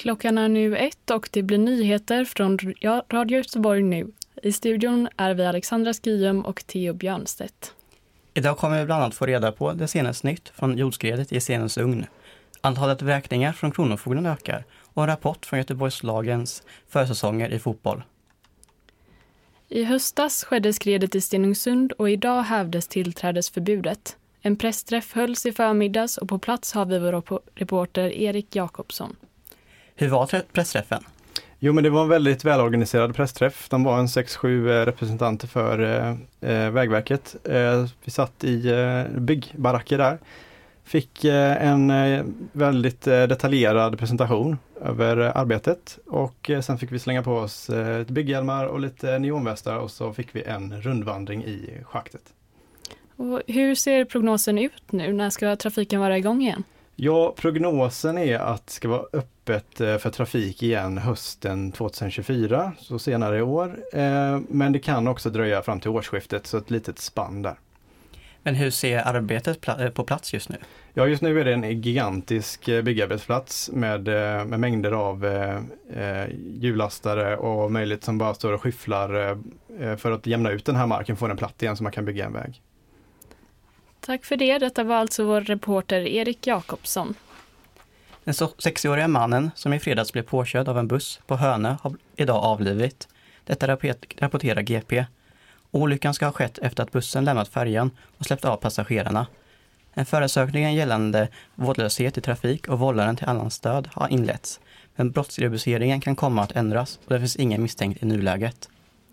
Klockan är nu 1 och det blir nyheter från Radio Göteborg nu. I studion är vi Alexandra Skyum och Theo Björnstedt. Idag kommer vi bland annat få reda på det senaste nytt från jordskredet i Stenungsund. Antalet vräkningar från Kronofogden ökar och en rapport från Göteborgslagens försäsonger i fotboll. I höstas skedde skredet i Stenungsund och idag hävdes tillträdesförbudet. En pressträff hölls i förmiddags och på plats har vi vår reporter Erik Jakobsson. Hur var pressträffen? Jo, men det var en väldigt välorganiserad pressträff. De var en 6-7 representanter för Vägverket. Vi satt i byggbaracker där. Fick en väldigt detaljerad presentation över arbetet och sen fick vi slänga på oss bygghjälmar och lite neonvästar och så fick vi en rundvandring i schaktet. Och hur ser prognosen ut nu? När ska trafiken vara igång igen? Ja, prognosen är att det ska vara öppet för trafik igen hösten 2024, så senare i år. Men det kan också dröja fram till årsskiftet, så ett litet spann där. Men hur ser arbetet på plats just nu? Ja, just nu är det en gigantisk byggarbetsplats med mängder av hjullastare och möjligt som bara står och skyfflar för att jämna ut den här marken, få den platt igen så man kan bygga en väg. Tack för det. Detta var alltså vår reporter Erik Jakobsson. Den 60-åriga mannen som i fredags blev påkörd av en buss på Hönö har idag avlidit. Detta rapporterar GP. Olyckan ska ha skett efter att bussen lämnat färjan och släppt av passagerarna. En förundersökning gällande vårdslöshet i trafik och vållaren till annans död har inletts. Men brottsrubriceringen kan komma att ändras och det finns ingen misstänkt i nuläget.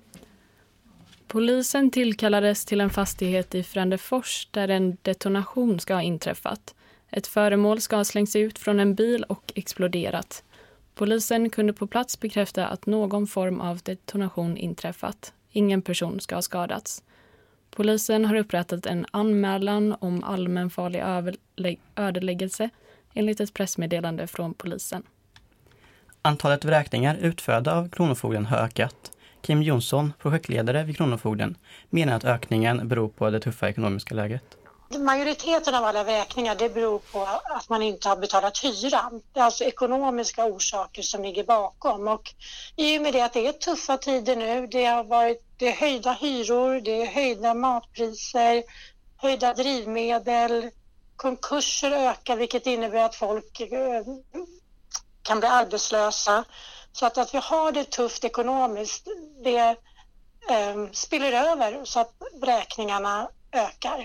Polisen tillkallades till en fastighet i Frändefors där en detonation ska ha inträffat. Ett föremål ska ha slängts ut från en bil och exploderat. Polisen kunde på plats bekräfta att någon form av detonation inträffat. Ingen person ska ha skadats. Polisen har upprättat en anmälan om allmänfarlig ödeläggelse enligt ett pressmeddelande från polisen. Antalet vräkningar utförda av Kronofogden har ökat. Kim Jonsson, projektledare vid Kronofogden, menar att ökningen beror på det tuffa ekonomiska läget. Majoriteten av alla vräkningar det beror på att man inte har betalat hyran. Det är alltså ekonomiska orsaker som ligger bakom. Och i och med det att det är tuffa tider nu, det är höjda hyror, det är höjda matpriser, höjda drivmedel, konkurser ökar vilket innebär att folk kan bli arbetslösa. Så att vi har det tufft ekonomiskt, det spiller över så att vräkningarna ökar.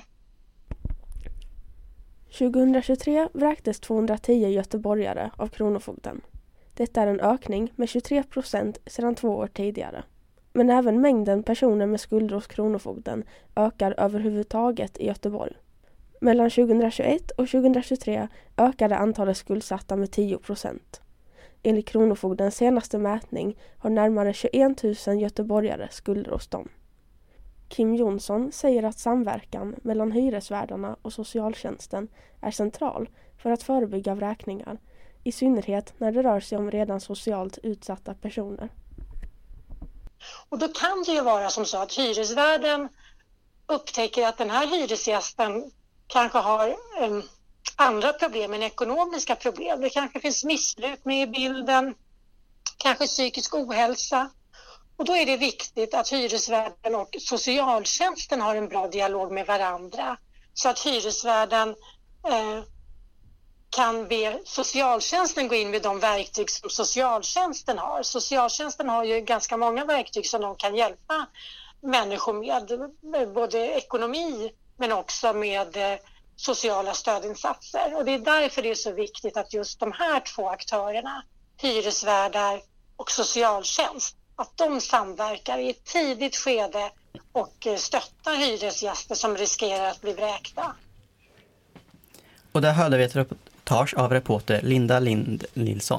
2023 vräktes 210 göteborgare av Kronofogden. Detta är en ökning med 23% sedan 2 år tidigare. Men även mängden personer med skulder hos Kronofogden ökar överhuvudtaget i Göteborg. Mellan 2021 och 2023 ökade antalet skuldsatta med 10%. Enligt Kronofogdens senaste mätning har närmare 21 000 göteborgare skulder hos dem. Kim Jonsson säger att samverkan mellan hyresvärdarna och socialtjänsten är central för att förebygga vräkningar, i synnerhet när det rör sig om redan socialt utsatta personer. Och då kan det ju vara som så att hyresvärden upptäcker att den här hyresgästen kanske har andra problem än ekonomiska problem. Det kanske finns missbruk med i bilden, kanske psykisk ohälsa. Och då är det viktigt att hyresvärden och socialtjänsten har en bra dialog med varandra. Så att hyresvärden kan be socialtjänsten gå in med de verktyg som socialtjänsten har. Socialtjänsten har ju ganska många verktyg som de kan hjälpa människor med både ekonomi men också med sociala stödinsatser. Och det är därför det är så viktigt att just de här två aktörerna, hyresvärdar och socialtjänst, att de samverkar i ett tidigt skede och stöttar hyresgäster som riskerar att bli vräkta. Och där hörde vi ett reportage av reporter Linda Nilsson.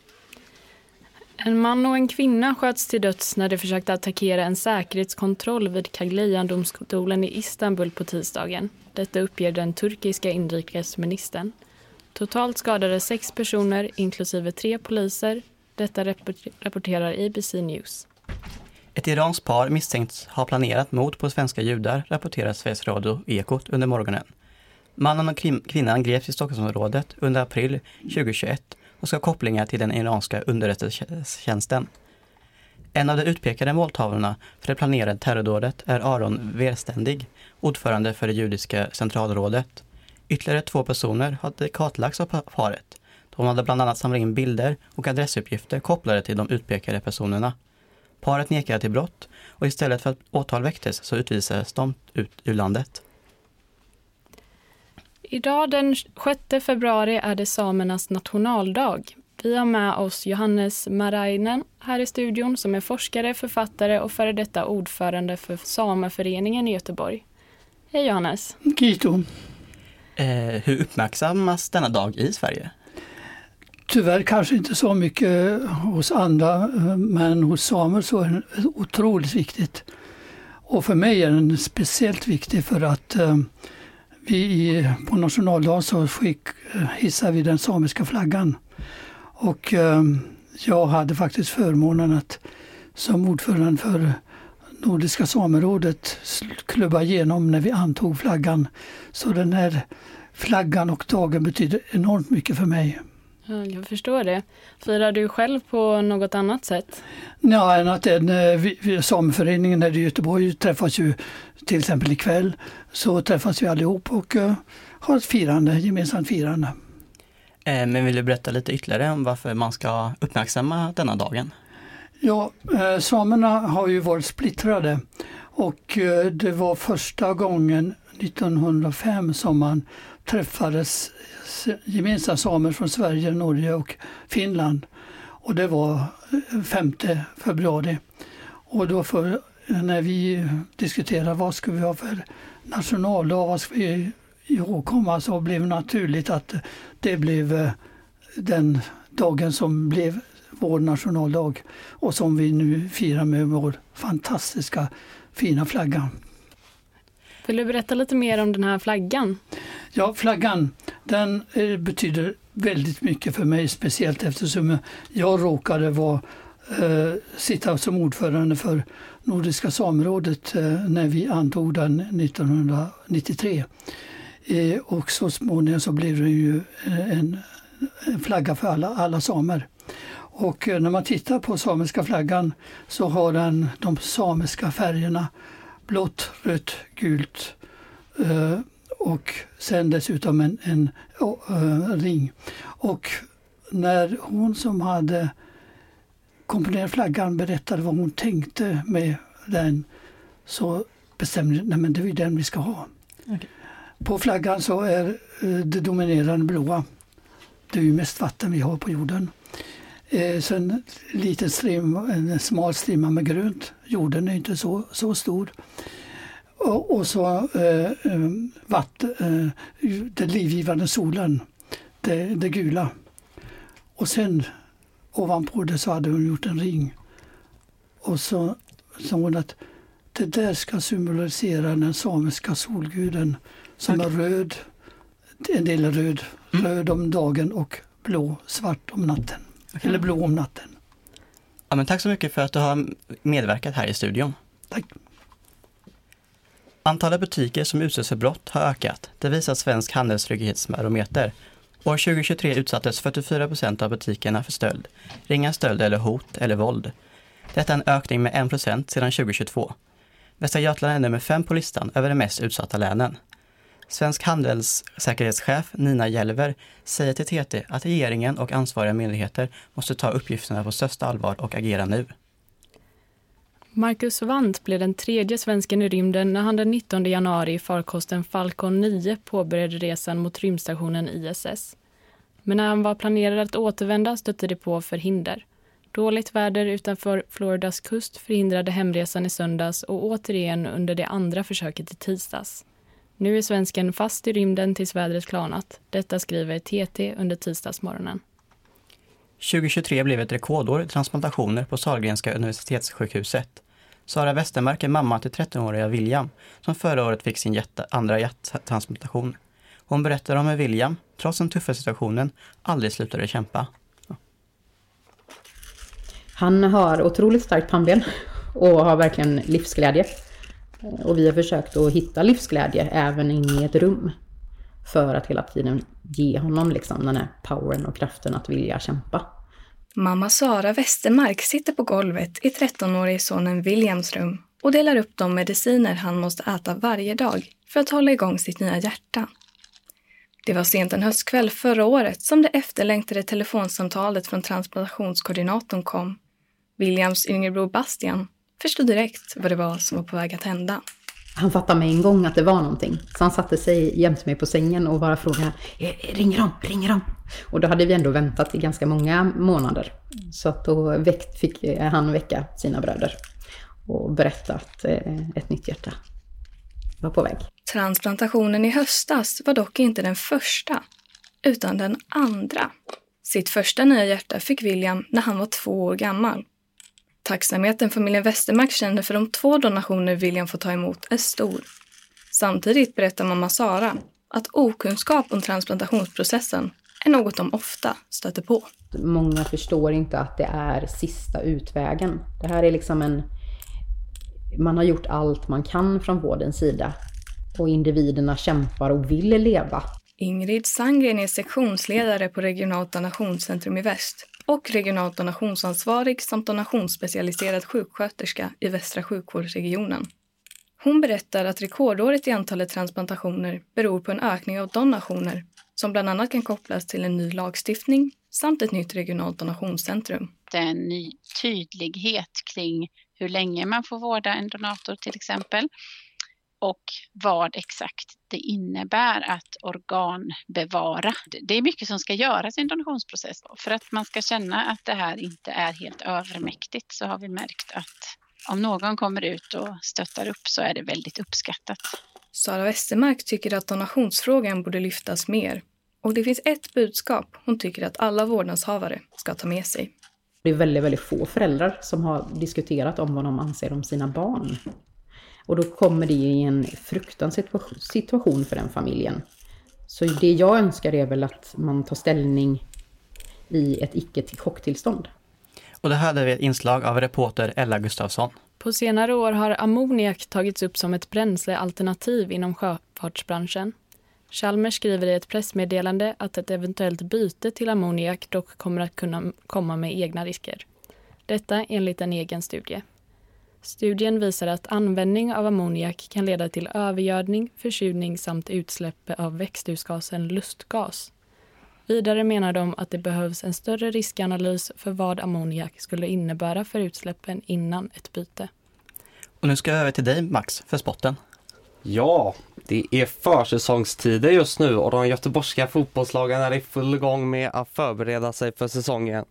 En man och en kvinna sköts till döds när de försökte attackera en säkerhetskontroll vid Kaglian-domstolen i Istanbul på tisdagen. Detta uppger den turkiska inrikesministern. Totalt skadades 6 personer, inklusive 3 poliser. Detta rapporterar ABC News. Ett iranskt par misstänks ha planerat mord på svenska judar, rapporterar Sveriges Radio Ekot under morgonen. Mannen och kvinnan greps i Stockholmsområdet under april 2021 och ska ha kopplingar till den iranska underrättelsetjänsten. En av de utpekade måltavlorna för det planerade terrordådet är Aron Verständig, ordförande för det judiska centralrådet. Ytterligare 2 personer hade kartlagts av paret. De hade bland annat samlat in bilder och adressuppgifter kopplade till de utpekade personerna. Paret nekade till brott och istället för att åtal väcktes så utvisades de ut ur landet. Idag den 6 februari är det samernas nationaldag. Vi har med oss Johannes Marainen här i studion som är forskare, författare och före detta ordförande för Sameföreningen i Göteborg. Hej Johannes. Kito. Hur uppmärksammas denna dag i Sverige? Tyvärr kanske inte så mycket hos andra, men hos samer så är det otroligt viktigt. Och för mig är den speciellt viktig för att på nationaldagen så hissar vi den samiska flaggan. Och jag hade faktiskt förmånen att som ordförande för Nordiska samerådet klubba igenom när vi antog flaggan. Så den här flaggan och dagen betyder enormt mycket för mig. Ja, jag förstår det. Firar du själv på något annat sätt? Ja, än att Sameföreningen här i Göteborg träffas ju till exempel ikväll. Så träffas vi allihop och har ett gemensamt firande. Men vill du berätta lite ytterligare om varför man ska uppmärksamma denna dagen? Ja, samerna har ju varit splittrade och det var första gången 1905 som man träffades gemensamma samer från Sverige, Norge och Finland. Och det var 5 februari. Och då när vi diskuterade vad ska vi ha för nationaldag, vad ska vi ihågkomma, så blev det naturligt att det blev den dagen som blev vår nationaldag och som vi nu firar med vår fantastiska fina flagga. Vill du berätta lite mer om den här flaggan? Ja, flaggan den betyder väldigt mycket för mig, speciellt eftersom jag råkade sitta som ordförande för Nordiska samerådet när vi antog den 1993. Och så småningom så blev det ju en flagga för alla samer. Och när man tittar på samiska flaggan så har den de samiska färgerna blått, rött, gult och sen dessutom en ring. Och när hon som hade komponerat flaggan berättade vad hon tänkte med den, så bestämde jag att det är den vi ska ha. Okay. På flaggan så är det dominerande blåa. Det är ju mest vatten vi har på jorden. Sen en smal strimma med grönt. Jorden är inte så stor. Och så den livgivande solen, det gula. Och sen ovanpå det så hade hon gjort en ring. Och så sa hon att det där ska symbolisera den samiska solguden som är röd. En del är röd om dagen och svart om natten. Okay. Eller blå om natten. Ja, men tack så mycket för att du har medverkat här i studion. Tack. Antalet butiker som utsätts för brott har ökat. Det visar Svensk handelstrygghetsbarometer. År 2023 utsattes 44% av butikerna för stöld, ringa stöld eller hot eller våld. Detta är en ökning med 1% sedan 2022. Västra Götaland är nummer 5 på listan över de mest utsatta länen. Svensk handelssäkerhetschef Nina Jelver säger till TT att regeringen och ansvariga myndigheter måste ta uppgifterna på största allvar och agera nu. Marcus Wandt blev den 3:e svensken i rymden när han den 19 januari i farkosten Falcon 9 påbörjade resan mot rymdstationen ISS. Men när han var planerad att återvända stötte det på förhinder. Dåligt väder utanför Floridas kust förhindrade hemresan i söndags och återigen under det andra försöket i tisdags. Nu är svensken fast i rymden tills vädret klarnat. Detta skriver TT under tisdagsmorgonen. 2023 blev ett rekordår i transplantationer på Sahlgrenska universitetssjukhuset. Sara Westermark är mamma till 13-åriga William som förra året fick sin andra hjärttransplantation. Hon berättar om hur William, trots den tuffa situationen, aldrig slutade kämpa. Han har otroligt starkt pannben och har verkligen livsglädje. Och vi har försökt att hitta livsglädje även in i ett rum. för att hela tiden ge honom liksom den här powern och kraften att vilja kämpa. Mamma Sara Westermark sitter på golvet i 13-årige sonen Williams rum och delar upp de mediciner han måste äta varje dag för att hålla igång sitt nya hjärta. Det var sent en höstkväll förra året som det efterlängtade telefonsamtalet från transplantationskoordinatorn kom. Williams yngre bror Bastian förstod direkt vad det var som var på väg att hända. Han fattade med en gång att det var någonting. Så han satte sig jämte mig på sängen och bara frågade, ringer de? Och då hade vi ändå väntat i ganska många månader. Så att då fick han väcka sina bröder och berätta att ett nytt hjärta var på väg. Transplantationen i höstas var dock inte den första, utan den andra. Sitt första nya hjärta fick William när han var 2 år gammal. Tacksamheten familjen Westermark känner för de 2 donationer William får ta emot är stor. Samtidigt berättar mamma Sara att okunskap om transplantationsprocessen är något de ofta stöter på. Många förstår inte att det är sista utvägen. Det här är liksom man har gjort allt man kan från vårdens sida och individerna kämpar och vill leva. Ingrid Sandgren är sektionsledare på Regionalt donationscentrum i Väst och regionalt donationsansvarig samt donationsspecialiserad sjuksköterska i Västra sjukvårdsregionen. Hon berättar att rekordåret i antalet transplantationer beror på en ökning av donationer som bland annat kan kopplas till en ny lagstiftning samt ett nytt regionalt donationscentrum. Det är en ny tydlighet kring hur länge man får vårda en donator till exempel och vad exakt det innebär att organbevara. Det är mycket som ska göras i en donationsprocess. För att man ska känna att det här inte är helt övermäktigt så har vi märkt att om någon kommer ut och stöttar upp så är det väldigt uppskattat. Sara Westermark tycker att donationsfrågan borde lyftas mer. Och det finns ett budskap hon tycker att alla vårdnadshavare ska ta med sig. Det är väldigt, väldigt få föräldrar som har diskuterat om vad de anser om sina barn. Och då kommer det i en fruktansvärd situation för den familjen. Så det jag önskar är väl att man tar ställning i ett icke-chocktillstånd. Och det här är ett inslag av reporter Ella Gustafsson. På senare år har ammoniak tagits upp som ett bränslealternativ inom sjöfartsbranschen. Chalmers skriver i ett pressmeddelande att ett eventuellt byte till ammoniak dock kommer att kunna komma med egna risker. Detta enligt en egen studie. Studien visar att användning av ammoniak kan leda till övergödning, försurning samt utsläpp av växthusgasen lustgas. Vidare menar de att det behövs en större riskanalys för vad ammoniak skulle innebära för utsläppen innan ett byte. Och nu ska jag över till dig Max för sporten. Ja, det är försäsongstider just nu och de göteborgska fotbollslagen är i full gång med att förbereda sig för säsongen.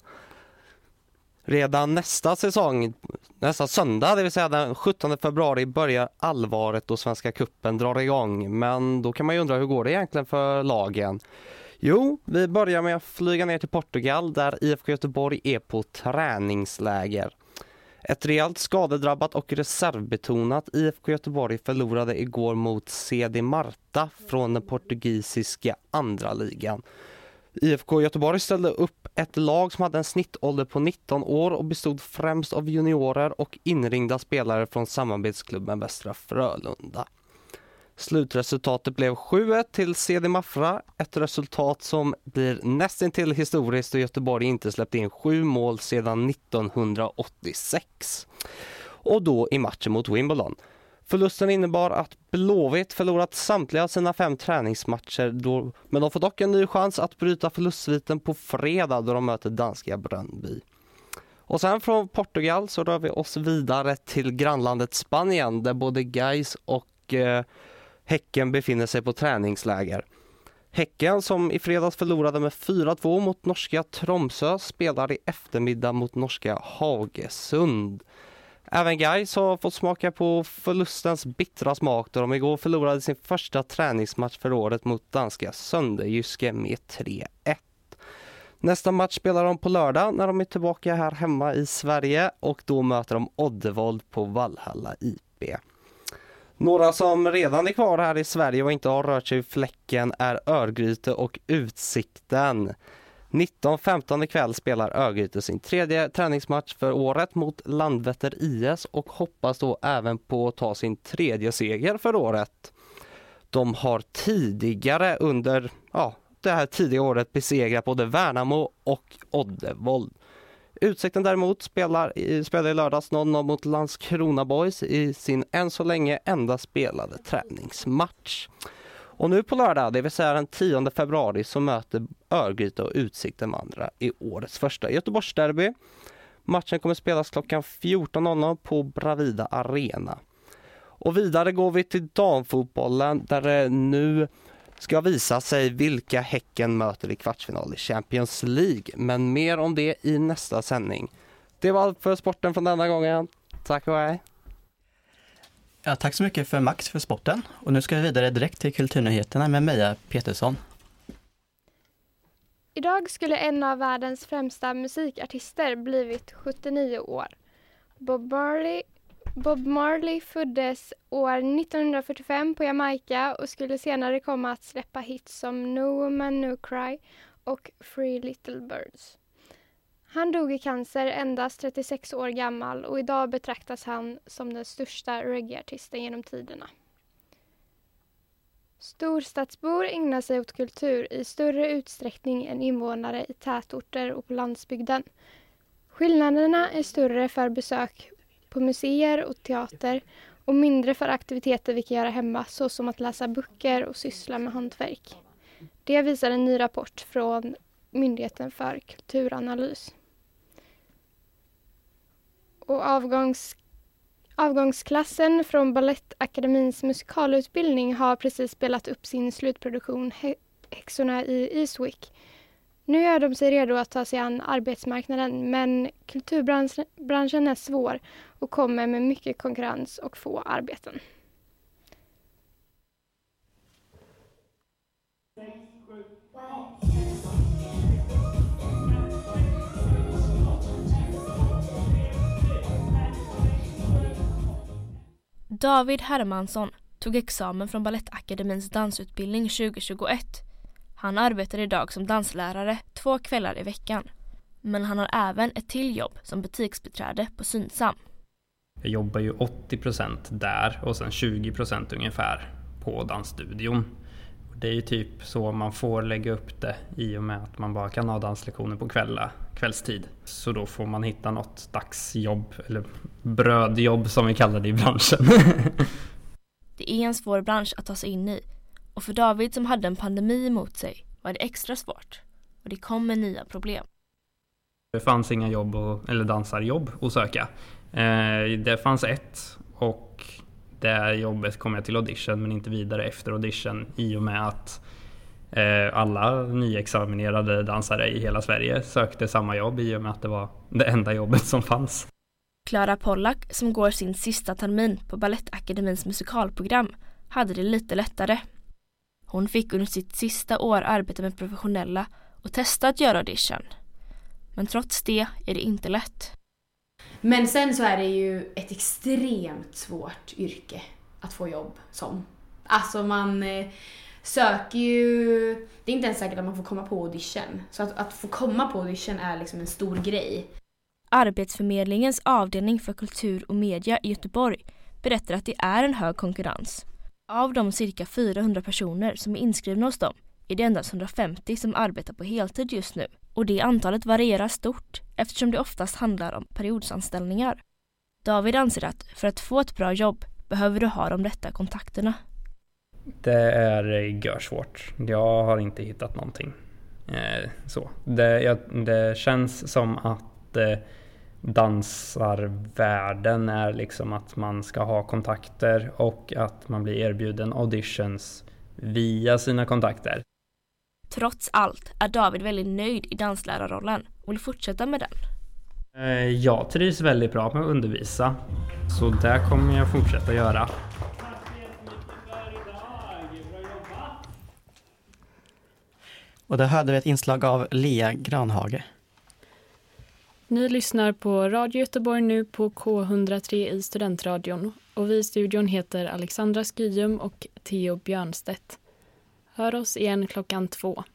Redan nästa söndag, det vill säga den 17 februari, börjar allvaret och Svenska cupen drar igång. Men då kan man ju undra, hur går det egentligen för lagen? Jo, vi börjar med att flyga ner till Portugal där IFK Göteborg är på träningsläger. Ett rejält skadedrabbat och reservbetonat IFK Göteborg förlorade igår mot CD Marta från den portugisiska andra ligan. IFK Göteborg ställde upp ett lag som hade en snittålder på 19 år och bestod främst av juniorer och inringda spelare från samarbetsklubben Västra Frölunda. Slutresultatet blev 7-1 till CD Mafra, ett resultat som blir nästintill historiskt och Göteborg inte släppt in 7 mål sedan 1986. Och då i matchen mot Wimbledon. Förlusten innebar att Blåvitt förlorat samtliga sina 5 träningsmatcher men de får dock en ny chans att bryta förlustsviten på fredag då de möter danska Bröndby. Och sen från Portugal så rör vi oss vidare till grannlandet Spanien där både Gais och Häcken befinner sig på träningsläger. Häcken som i fredags förlorade med 4-2 mot norska Tromsø spelar i eftermiddag mot norska Haugesund. Även Gais har fått smaka på förlustens bittra smak då de igår förlorade sin första träningsmatch för året mot danska Sønderjyske med 3-1. Nästa match spelar de på lördag när de är tillbaka här hemma i Sverige och då möter de Oddevold på Valhalla IP. Några som redan är kvar här i Sverige och inte har rört sig i fläcken är Örgryte och Utsikten. 19:15 ikväll spelar Örgryte sin 3:e träningsmatch för året mot Landvetter IS och hoppas då även på att ta sin 3:e seger för året. De har tidigare under det här tidiga året besegrat både Värnamo och Oddevold. Utsikten däremot spelade i lördags 0-0 mot Landskrona Boys i sin än så länge enda spelade träningsmatch. Och nu på lördag, det vill säga den 10 februari, så möter Örgryte och Utsikten varandra i årets första Göteborgsderby. Matchen kommer spelas klockan 14.00 på Bravida Arena. Och vidare går vi till damfotbollen där det nu ska visa sig vilka Häcken möter i kvartsfinal i Champions League. Men mer om det i nästa sändning. Det var allt för sporten från denna gången. Tack och hej. Ja, tack så mycket för Max för sporten. Och nu ska vi vidare direkt till kulturnyheterna med Meja Petersson. Idag skulle en av världens främsta musikartister blivit 79 år. Bob Marley föddes år 1945 på Jamaica och skulle senare komma att släppa hits som No Woman No Cry och Three Little Birds. Han dog i cancer endast 36 år gammal och idag betraktas han som den största reggae-artisten genom tiderna. Storstadsbor ägnar sig åt kultur i större utsträckning än invånare i tätorter och på landsbygden. Skillnaderna är större för besök på museer och teater och mindre för aktiviteter vi kan göra hemma, såsom att läsa böcker och syssla med hantverk. Det visar en ny rapport från Myndigheten för kulturanalys. Och avgångsklassen från Balettakademins musikalutbildning har precis spelat upp sin slutproduktion Häxorna i Eastwick. Nu gör de sig redo att ta sig an arbetsmarknaden, men kulturbranschen är svår och kommer med mycket konkurrens och få arbeten. David Hermansson tog examen från Balettakademins dansutbildning 2021. Han arbetar idag som danslärare 2 kvällar i veckan. Men han har även ett till jobb som butiksbiträde på Synsam. Jag jobbar ju 80% där och sen 20% ungefär på dansstudion. Det är ju typ så man får lägga upp det i och med att man bara kan ha danslektioner på kvällstid. Så då får man hitta något dagsjobb eller brödjobb som vi kallar det i branschen. Det är en svår bransch att ta sig in i. Och för David som hade en pandemi emot sig var det extra svårt. Och det kom med nya problem. Det fanns inga jobb eller dansarjobb att söka. Det fanns ett och det jobbet kom jag till audition men inte vidare efter audition i och med att alla nyexaminerade dansare i hela Sverige sökte samma jobb i och med att det var det enda jobbet som fanns. Clara Pollack som går sin sista termin på Balettakademins musikalprogram hade det lite lättare. Hon fick under sitt sista år arbeta med professionella och testa att göra audition. Men trots det är det inte lätt. Men sen så är det ju ett extremt svårt yrke att få jobb som. Alltså man söker ju... Det är inte ens säkert att man får komma på audition. Så att få komma på audition är liksom en stor grej. Arbetsförmedlingens avdelning för kultur och media i Göteborg berättar att det är en hög konkurrens. Av de cirka 400 personer som är inskrivna hos dem är det endast 150 som arbetar på heltid just nu. Och det antalet varierar stort eftersom det oftast handlar om periodsanställningar. David anser att för att få ett bra jobb behöver du ha de rätta kontakterna. Det är görsvårt. Jag har inte hittat någonting. Det känns som att dansarvärlden är liksom att man ska ha kontakter och att man blir erbjuden auditions via sina kontakter. Trots allt är David väldigt nöjd i danslärarrollen och vill fortsätta med den. Jag trivs väldigt bra med att undervisa, så där kommer jag fortsätta göra. Och där hade vi ett inslag av Lea Granhage. Ni lyssnar på Radio Göteborg nu på K103 i Studentradion och vi i studion heter Alexandra Skyum och Theo Björnstedt. Hör oss igen 2:00.